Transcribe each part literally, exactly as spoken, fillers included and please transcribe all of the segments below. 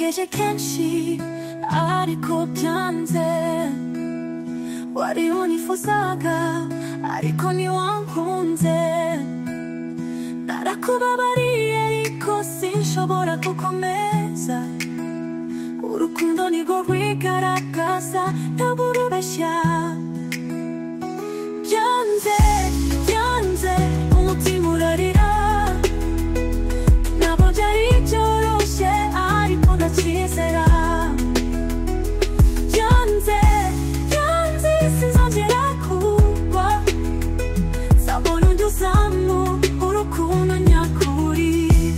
nagerageje kenshi ariko byanze, wari unifuzaga ariko ntiwankunze. Narakubabariye ariko sinshobora gukomeza, urukundo nirwo rwigaragaza ntaburubeshya. Byanze, byanze, umutima urarira, ntabwo byari byoroshye ariko ndacyizera. Byanze, byanze, sinzongera kugwa, nzabona undi uzamu urukundo nyakuri.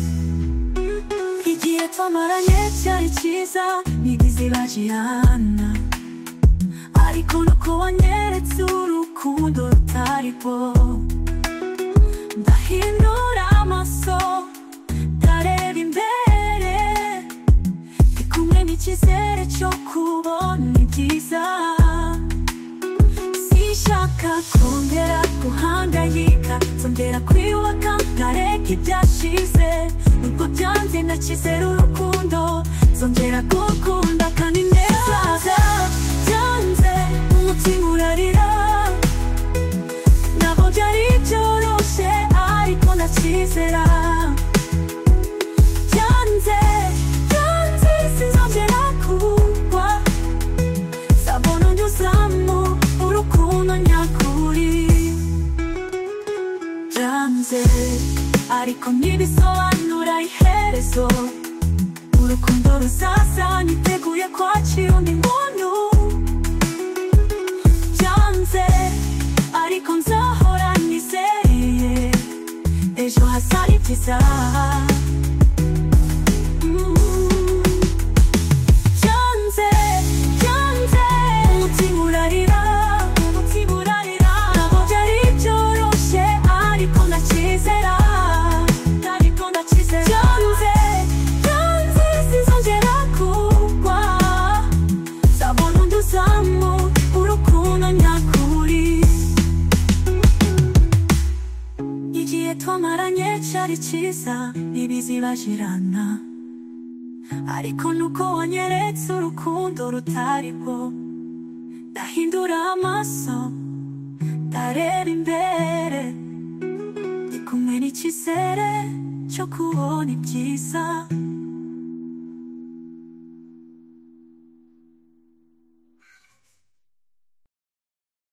Igihe twamaranye cyari cyiza ntituzibagirana, ariko nuko wanyeretse urukundo rutari rwo. Ndahindura amaso ndareba imbere, ndi kumwe n'icyizere cyo kubona ibyiza. Sinshaka kongera guhangayika, nzongera kwiyubaka nkareka ibyashize. Nubwo byanze ndacyizera urukundo, nzongera gukunda kandi neza. Byanze, umutima urarira, ntabwo byari byoroshye ariko ndacyizera. Byanze, byanze, sinzongera kugwa, nzabona undi uzamu urukundo nyakuri. Byanze, ariko ntibisobanura iherezo, urukundo ruzaza niteguye kwakira undi muntu. Byanze, ariko nzahora nizeye ejo hazaba ibyiza. Byanze, byanze, umutima urarira, umutima urarira, ntabwo byari byoroshye ariko ndacyizera, ariko ndacyizera. Byanze, byanze, sinzongera kugwa, nzabona undi uzamu urukundo nyakuri. Igihe twamaranye cyari cyiza ntibizibagirana, ariko nuko wanyeretse urukundo rutari rwo. Ndahindura amaso ndareba imbere, ndi kumwe n'icyizere cyo kubona ibyiza.